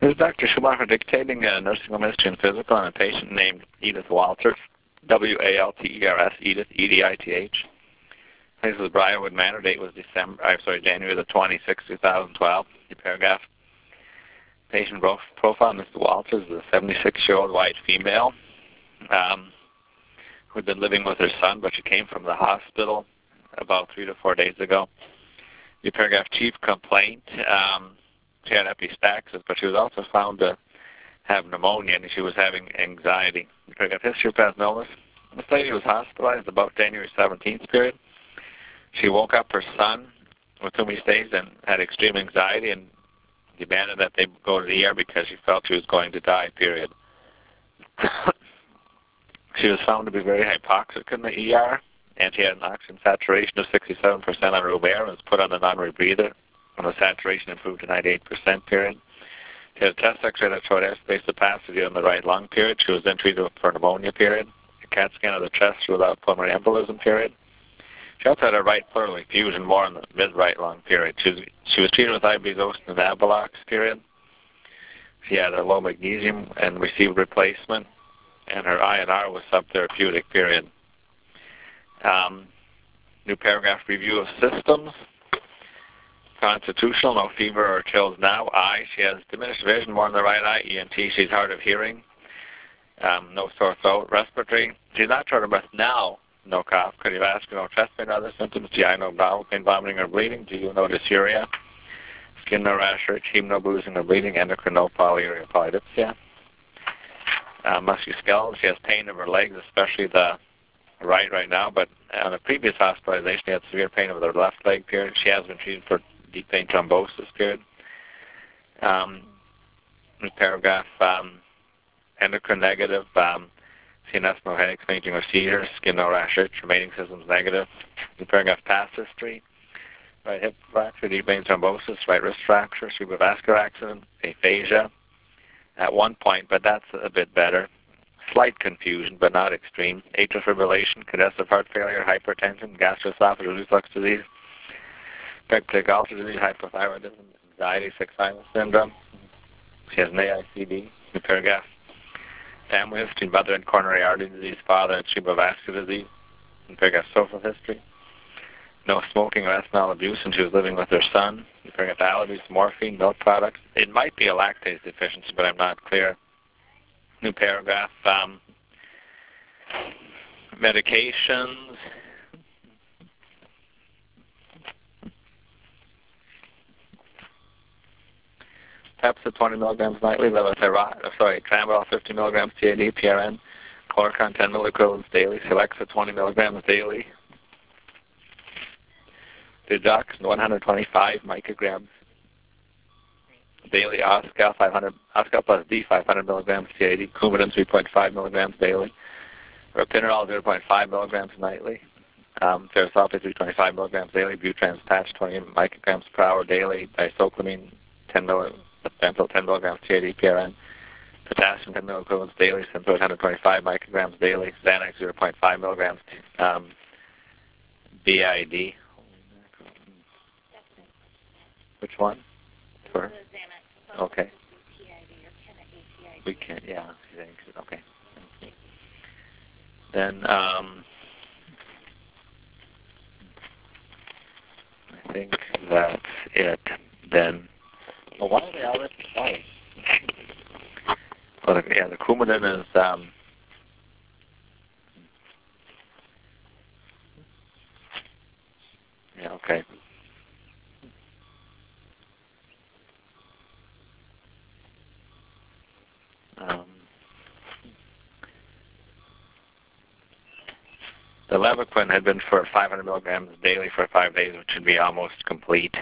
This is Dr. Schumacher dictating a nursing home history and physical on a patient named Edith Walters, W-A-L-T-E-R-S, Edith, E-D-I-T-H. This is Briarwood Manor. Date was January the 26th, 2012. The paragraph. Patient profile, Mr. Walters is a 76-year-old white female who had been living with her son, but she came from the hospital about 3 to 4 days ago. The paragraph chief complaint. She had epistaxis, but she was also found to have pneumonia, and she was having anxiety. The paragraph history of past illness. This lady was hospitalized about January 17th period. She woke up her son, with whom he stays, and had extreme anxiety and demanded that they go to the ER because she felt she was going to die, period. She was found to be very hypoxic in the ER, and she had an oxygen saturation of 67% on her air and was put on a non-rebreather, and the saturation improved to 98%, period. She had a chest x-ray that showed airspace capacity on the right lung, period. She was then treated for pneumonia, period. A CAT scan of the chest ruled out pulmonary embolism, period. She also had a right pleural effusion more in the mid-right lung, period. She was treated with ibizostin and Avalox, period. She had a low magnesium and received replacement, and her INR was subtherapeutic, period. New paragraph, review of systems. Constitutional, no fever or chills now. Eye, she has diminished vision more in the right eye. ENT, she's hard of hearing. No sore throat. Respiratory, she's not short of breath now. No cough. Cardiovascular, no chest pain or other symptoms. GI, no bowel pain, vomiting or bleeding. GU, no dysuria. Skin, no rash or itching, no bruising or bleeding. Endocrine, no polyuria, polydipsia. Musculoskeletal, she has pain in her legs, especially the right now, but on a previous hospitalization, she had severe pain of her left leg, period. She has been treated for deep vein thrombosis, period. Paragraph, endocrine negative, CNS, no headaches, fainting or seizures, skin, no rash, itch, remaining symptoms negative. Paragraph, past history, right hip fracture, deep vein thrombosis, right wrist fracture, cerebrovascular accident, aphasia at one point, but that's a bit better. Slight confusion, but not extreme. Atrial fibrillation, congestive heart failure, hypertension, gastroesophageal reflux disease, peptic ulcer disease, hypothyroidism, anxiety, sick-silence syndrome. She has an AICD. New paragraph. Family history, mother and coronary artery disease, father and cerebrovascular disease. New paragraph, social history. No smoking or ethanol abuse, and she was living with her son. New paragraph, allergies, morphine, milk products. It might be a lactase deficiency, but I'm not clear. New paragraph, medications. Pepsi 20 milligrams nightly, Tramadol 50 milligrams TAD, PRN, Chloricon 10 milliequivalents daily, Celexa 20 milligrams daily, Digox 125 micrograms daily, Oscal plus D 500 milligrams TAD, Coumadin 3.5 milligrams daily, Ropinirole 0.5 milligrams nightly, Terrasulfate 325 milligrams daily, Butrans patch 20 micrograms per hour daily, Disoclamine 10 milligrams TAD, PRN, potassium 10 milliequivalents daily, Synthroid 125 micrograms daily, Xanax 0.5 milligrams BID. Which one? For? Okay. We can, yeah. Okay. Then, I think that's it. Then, well, why are they all written twice? Well, the Coumadin is, yeah, okay. The Levaquin had been for 500 milligrams daily for 5 days, which should be almost complete.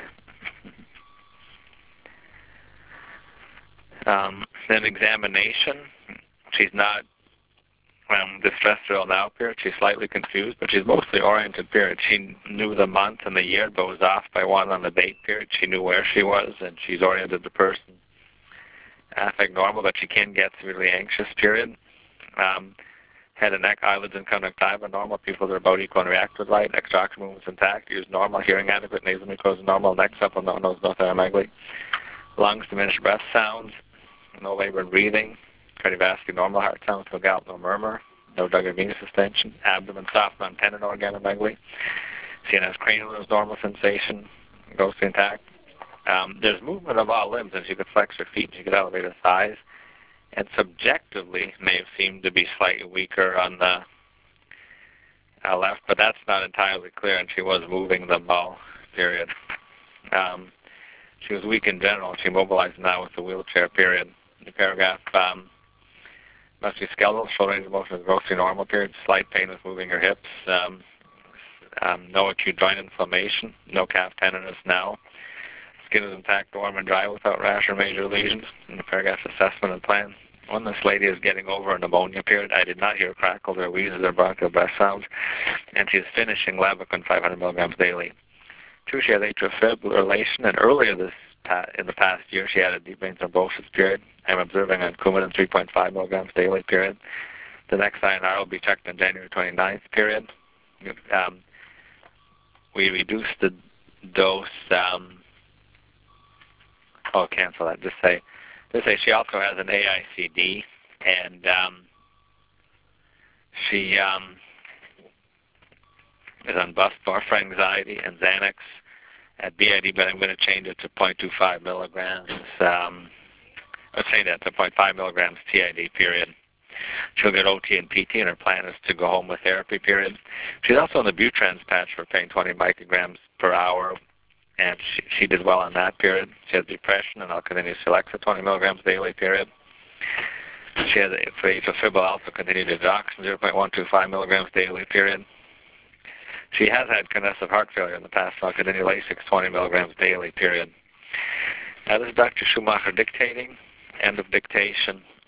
Then examination. She's not distressed at all now, period. She's slightly confused, but she's mostly oriented, period. She knew the month and the year, but was off by one on the date, period. She knew where she was, and she's oriented the person. Affect normal, but she can get severely anxious, period. Head and neck, eyelids, and conjunctiva normal. People are about equal and react with light. Extraocular movements intact. Use normal. Hearing adequate. Nasal mucosa normal. Neck supple. No nose, no thyromegaly. Lungs, diminished breath sounds. no labor and breathing, cardiovascular normal heart sound, no gallop, no murmur, no jugular venous distension, abdomen soft, non-tendon organomegaly, CNS cranial is normal sensation, ghostly intact. There's movement of all limbs, and she could flex her feet, and she could elevate her thighs, and subjectively may have seemed to be slightly weaker on the left, but that's not entirely clear, and she was moving them all, period. She was weak in general. She mobilized now with the wheelchair, period. The paragraph, must be skeletal, shoulder range of motion is grossly normal, period. Slight pain with moving her hips. No acute joint inflammation. No calf tenderness now. Skin is intact, warm and dry without rash or major lesions. In the paragraph, assessment and plan. When this lady is getting over a pneumonia, period, I did not hear crackles or wheezes or bronchial breath sounds, and she is finishing Levaquin 500 milligrams daily. 2, she has atrial fibrillation, and earlier in the past year, she had a deep vein thrombosis, period. I'm observing on Coumadin 3.5 milligrams daily, period. The next INR will be checked on January 29th, period. We reduced the dose. Cancel that. Just say she also has an AICD, and she is on Bustor for anxiety and Xanax at BID, but I'm going to change it to 0.25 milligrams. I'll change that to 0.5 milligrams TID, period. She'll get OT and PT, and her plan is to go home with therapy, period. She's also on the Butrans patch for pain, 20 micrograms per hour, and she did well on that, period. She has depression, and I'll continue Celexa 20 milligrams daily, period. She has, for atrial fibrillation, also continue digoxin 0.125 milligrams daily, period. She has had congestive heart failure in the past, so I'll continue Lasix 20 milligrams daily, period. This is Dr. Schumacher dictating. End of dictation.